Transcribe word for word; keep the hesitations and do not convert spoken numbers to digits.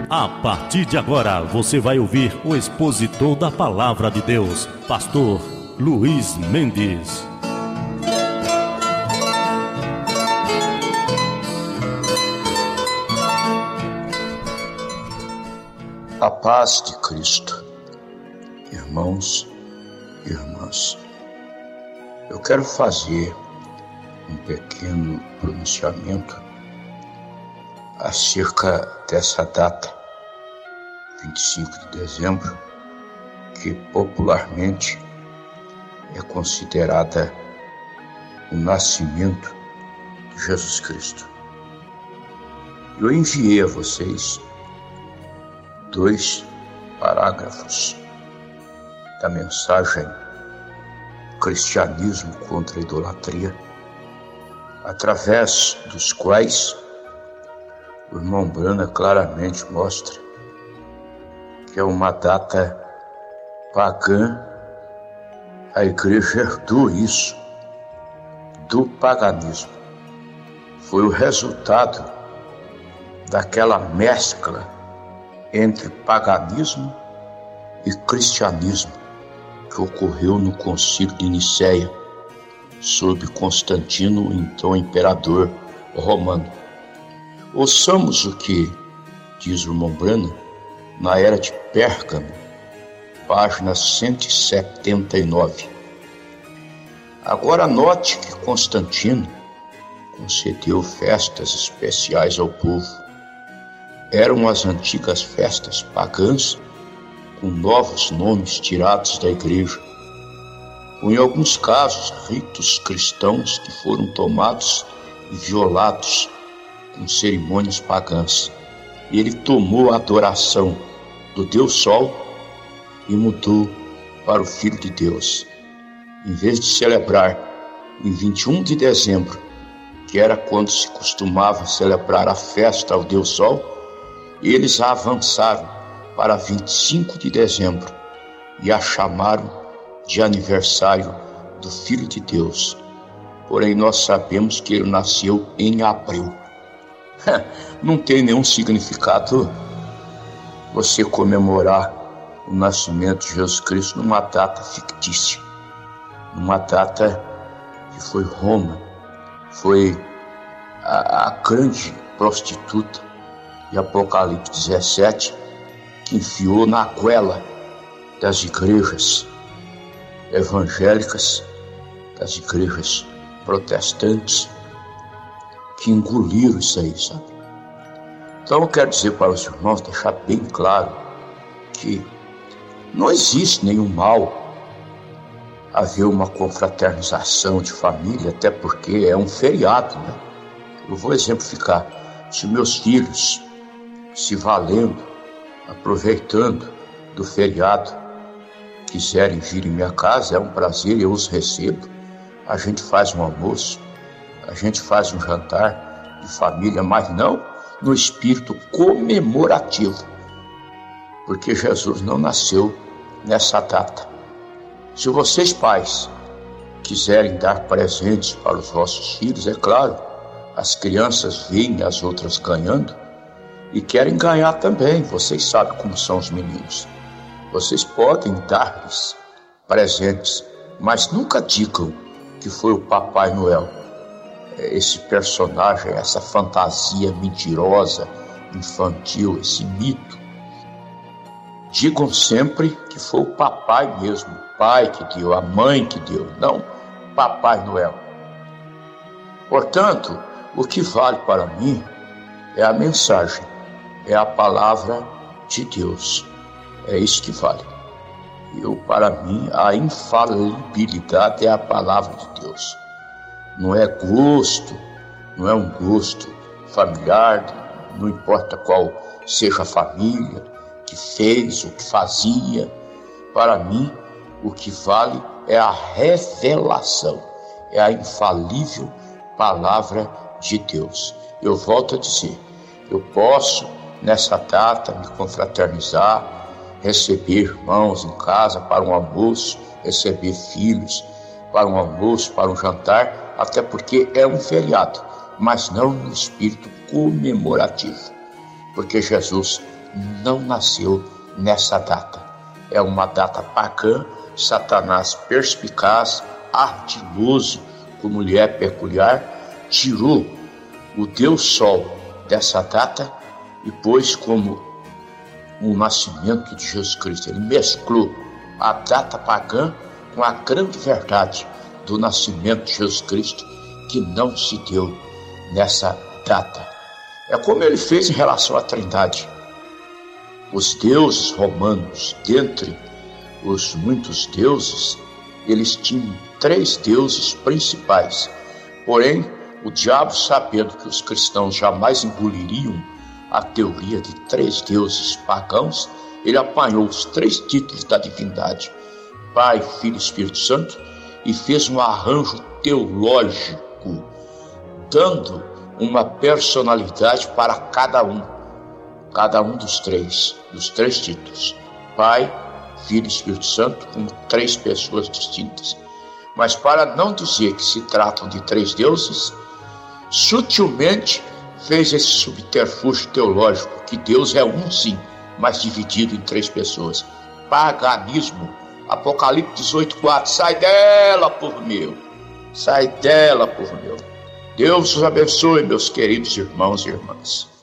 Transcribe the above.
A partir de agora, você vai ouvir o expositor da Palavra de Deus, Pastor Luiz Mendes. A paz de Cristo, irmãos e irmãs. Eu quero fazer um pequeno pronunciamento acerca dessa data, vinte e cinco de dezembro, que popularmente é considerada o nascimento de Jesus Cristo. Eu enviei a vocês dois parágrafos da mensagem Cristianismo contra a Idolatria, através dos quais o irmão Brana claramente mostra que é uma data pagã. A igreja herdou isso do paganismo. Foi o resultado daquela mescla entre paganismo e cristianismo que ocorreu no Concílio de Nicéia, sob Constantino, então imperador romano. Ouçamos o que diz o irmão Brana na Era de Pérgamo, página cento e setenta e nove. Agora note que Constantino concedeu festas especiais ao povo. Eram as antigas festas pagãs com novos nomes tirados da igreja, ou em alguns casos ritos cristãos que foram tomados e violados com cerimônias pagãs. E ele tomou a adoração do Deus Sol e mudou para o Filho de Deus. Em vez de celebrar em vinte e um de dezembro, que era quando se costumava celebrar a festa ao Deus Sol, eles a avançaram para vinte e cinco de dezembro e a chamaram de aniversário do Filho de Deus. Porém, nós sabemos que ele nasceu em abril. Não tem nenhum significado você comemorar o nascimento de Jesus Cristo numa data fictícia, numa data que foi Roma, foi a, a grande prostituta de Apocalipse dezessete, que enfiou na goela das igrejas evangélicas, das igrejas protestantes, que engoliram isso aí, sabe? Então eu quero dizer para os irmãos, deixar bem claro que não existe nenhum mal haver uma confraternização de família, até porque é um feriado, né? Eu vou exemplificar. Se meus filhos, se valendo, aproveitando do feriado, quiserem vir em minha casa, é um prazer, eu os recebo. A gente faz um almoço, a gente faz um jantar de família, mas não no espírito comemorativo, porque Jesus não nasceu nessa data. Se vocês, pais, quiserem dar presentes para os vossos filhos, é claro, as crianças veem as outras ganhando e querem ganhar também. Vocês sabem como são os meninos. Vocês podem dar-lhes presentes, mas nunca digam que foi o Papai Noel, esse personagem, essa fantasia mentirosa, infantil, esse mito. Digam sempre que foi o papai mesmo, o pai que deu, a mãe que deu, não Papai Noel. Portanto, o que vale para mim é a mensagem, é a palavra de Deus. É isso que vale. Eu, para mim, a infalibilidade é a palavra de Deus. Não é gosto, não é um gosto familiar, não importa qual seja a família que fez, o que fazia. Para mim, o que vale é a revelação, é a infalível palavra de Deus. Eu volto a dizer, eu posso, nessa data, me confraternizar, receber irmãos em casa para um almoço, receber filhos para um almoço, para um jantar, até porque é um feriado, mas não no espírito comemorativo, porque Jesus não nasceu nessa data. É uma data pagã. Satanás, perspicaz, ardiloso, como lhe é peculiar, tirou o Deus Sol dessa data e pôs como o nascimento de Jesus Cristo. Ele mesclou a data pagã com a grande verdade do nascimento de Jesus Cristo, que não se deu nessa data. É como ele fez em relação à Trindade. Os deuses romanos, dentre os muitos deuses, eles tinham três deuses principais. Porém, o diabo, sabendo que os cristãos jamais engoliriam a teoria de três deuses pagãos, ele apanhou os três títulos da divindade, Pai, Filho e Espírito Santo, e fez um arranjo teológico, dando uma personalidade para cada um, cada um dos três, dos três títulos, Pai, Filho e Espírito Santo, como três pessoas distintas. Mas para não dizer que se tratam de três deuses, sutilmente fez esse subterfúgio teológico, que Deus é um sim, mas dividido em três pessoas. Paganismo. Apocalipse dezoito, quatro. Sai dela, povo meu. Sai dela, povo meu. Deus os abençoe, meus queridos irmãos e irmãs.